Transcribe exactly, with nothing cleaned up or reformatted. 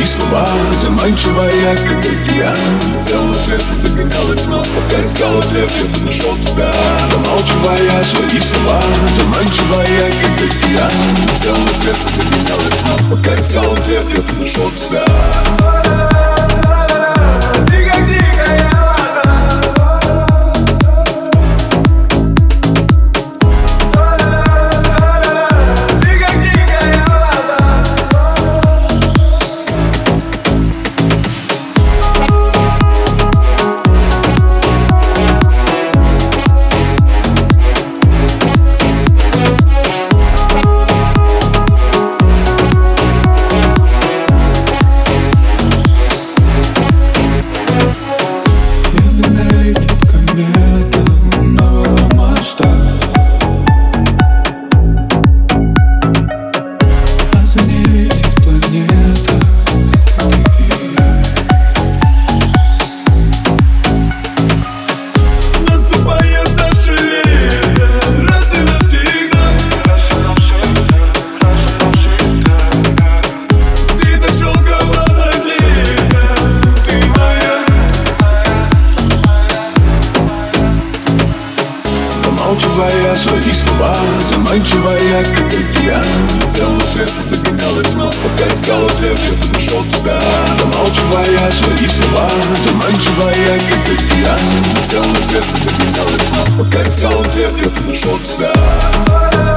свои слова, заманчивая, как океан. Белый свет догоняла тьма, пока искал ответ, я нашел тебя. Замалчивая свои слова, заманчивая, как океан. Белый свет догоняла тьма, пока искал ответ, я нашел тебя. Замалчивая свои слова, заманчивая, как океан. Белый свет догоняла тьма, пока искал ответ, я нашел тебя. Замалчивая свои слова, заманчивая, как океан. Белый свет догоняла тьма, пока искал ответ, я нашел тебя.